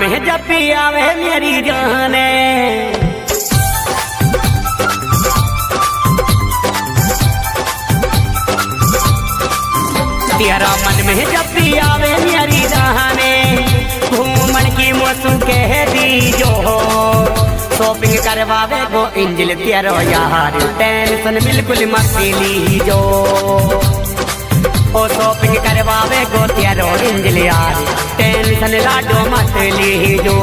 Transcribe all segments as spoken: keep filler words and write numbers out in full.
में जब भी आवे मेरी जाने, तेरा मन में जब भी आवे मेरी जाने, घूमन की मौसम कह दी जो शॉपिंग करवावे गो इंजल तेरो यार, टेंशन बिल्कुल मत ली जो, ओ शॉपिंग करवावे गो तेरो इंजल यार, टेंशन लाडो मत ली जो।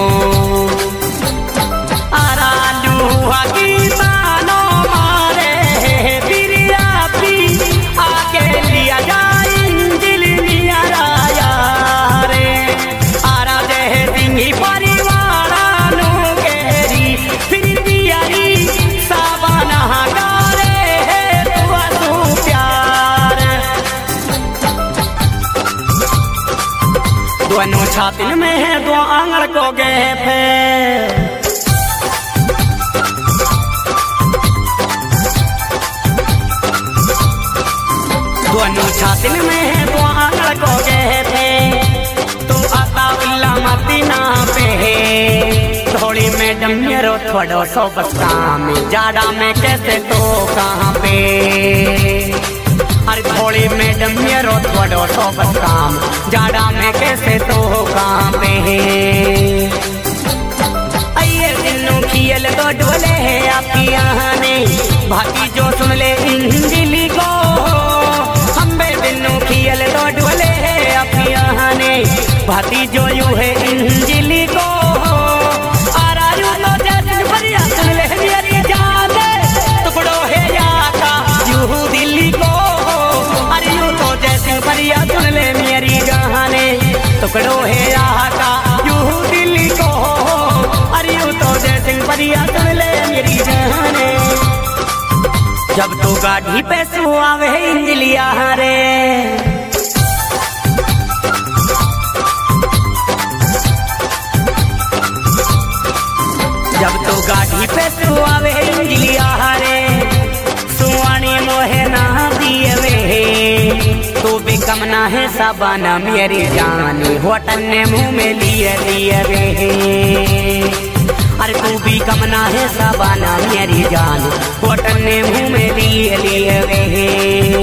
आरा लूहा की मानो मारे बिरिया पी आके लिया जाए इंजल लिया राया रे, आरा दे सिंगी परिवार नु केरी फिर दियारी साबना गारे तुआ तू प्यार, दोनों छातिन में है दो आंगन को गए फे, दोनों छातिन में है दो आंगन को गए थे, तू आता उल्ला मती ना पे, थोड़ी मैडम मेरो थोड़ो सो बस्ता में, जाड़ा में कैसे तो कहाँ पे, अरे थोड़ी मैडम मेरो थोड़ो सो बस्ता में, जाड़ा में कैसे तो कहाँ पे, अये दिनों खियल तो डोले है आपकी यहाँ ने, भाभी जो सुन ले इंजली को, खियल तो डोले है अपनी यहाँ ने, भाती जो यू है इंजली को, आरा यू तो जैसे बढ़िया सुन ले मेरी जान, टुकड़ो है या का यू दिल्ली को, अरे यू तो जैसे बढ़िया सुन ले मेरी जान, टुकड़ो है या का यू दिल्ली को, अरे यू तो जैसे बढ़िया सुन ले मेरी जान, जब तो गाड़ी पे सुआवे इंजलिया रे, जब तो गाड़ी पे सुआवे इंजलिया रे, सुआनी मोहे ना दिए वे, तू भी कम ना है साबाना मेरी जान, होटल ने मुंह में लिए लिए वे, अरे तू भी कम ना है साबाना मेरी जान, होटल ने मुंह में लिए लिए वे,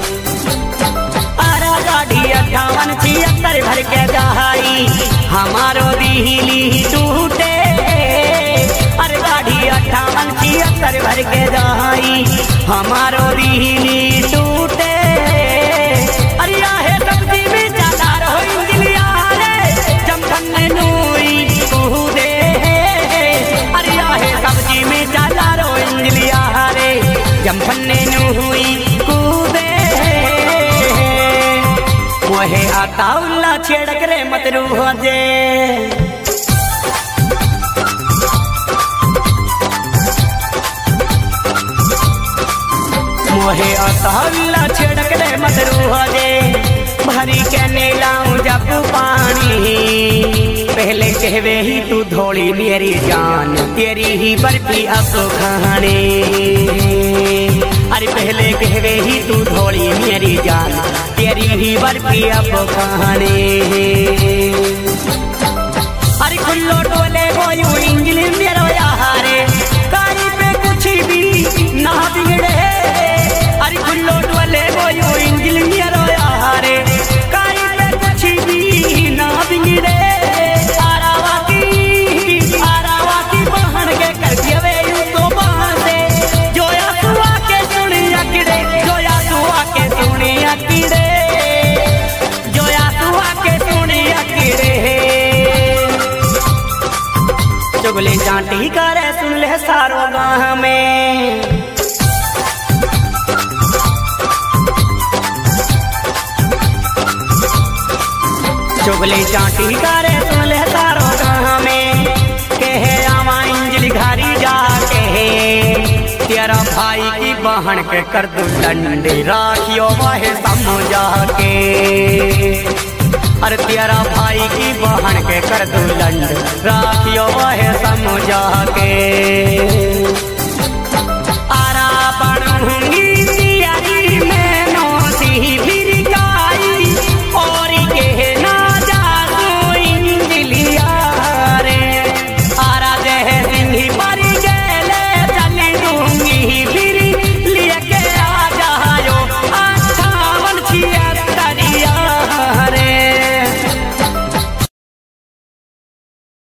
आरा गाड़ी अट्ठावन छिहत्तर भर के जाई, हमारो दिली टूटे, अरे गाड़ी अट्ठावन छिहत्तर भर के जाई, हमारो दिली टूटे, अरे आहे सब्जी में चला रहो इंजलिया रे, जमखन ने नूई कूदे, सब्जी में चला रो इंजलिया रे, जमफन्ने नु हुई कूदे, मोहे आता उल्ला छेड़क रे मत रूह जे, मोहे आता उल्ला छेड़क रे मत रूह जे, भरी के नेलाऊं जब पानी, पहले कहवे ही तू धोली मेरी जान, तेरी ही बर्फी अब खाने, अरे पहले कहवे ही तू धोली मेरी जान, तेरी ही बर्फी अब खाने, अरे खुल्लो टोले वो यू इंजली मेरो यारे, कारी पे कुछ भी ना बिगड़े, अरे खुल्लो टोले वो यू इंजली मेरो यारे, कारी पे कुछ भी ना बिगड़े, चुगली चांटी करे सुन ले सारो गाँव में, चुगली चांटी करे सुन ले सारो गाँव में, कहे आवा इंजली घारी जाके, तेरा भाई की बहन के कर दू डंडी, राखियो वह समझा के, अरे तेरा भाई की बहन के कर दू लंड, राखियो वह समझा के।